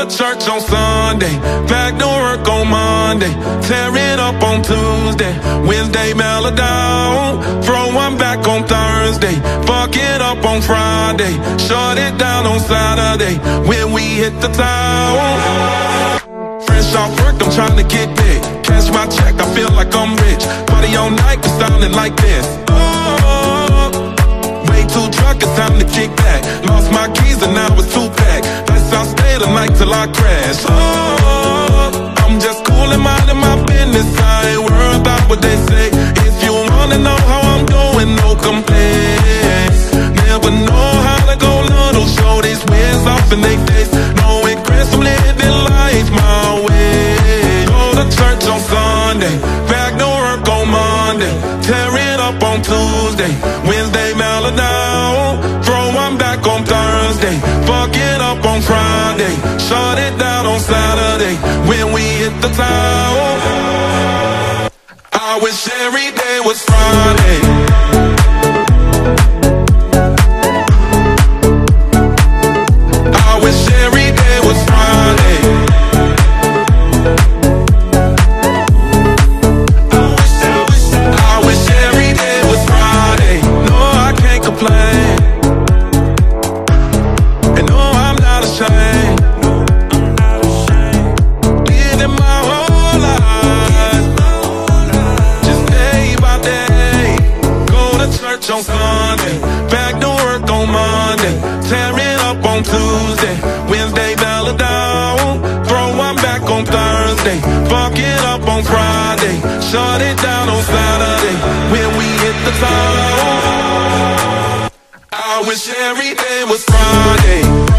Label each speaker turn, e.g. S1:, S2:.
S1: to church on Sunday, back to work on Monday, tear it up on Tuesday, Wednesday mellow down, throw one back on Thursday, fuck it up on Friday, shut it down on Saturday, when we hit the town. Fresh off work, I'm trying to get big, cash my check, I feel like I'm rich, party all night, it's sounding like this. Way too drunk, it's time to kick back. Lost my keys and now it's two-pack. Let's all stay the night till I crash. I'm just cool and minding my business. I ain't worried about what they say. If you wanna know how I'm doing, no complaints. Never know how to go little, show these wins off in they face. No regrets, I'm living life my way. Go to church on Sunday, back to work on Monday, tear it up on Tuesday, Wednesday mellow down, throw one back on Thursday, fuck it up on Friday, shut it down on Saturday, when we hit the town. I wish every day was Friday. I wish every day was Friday. I wish every day was Friday. No, I can't complain. And no, I'm not ashamed. Living my whole life, just day by day. Go to church on Sunday, back to work on Monday, tear it up on Tuesday, Wednesday mellow down, throw one back on Thursday, fuck it up on Friday, shut it down on Saturday, when we hit the town. I wish every day was Friday.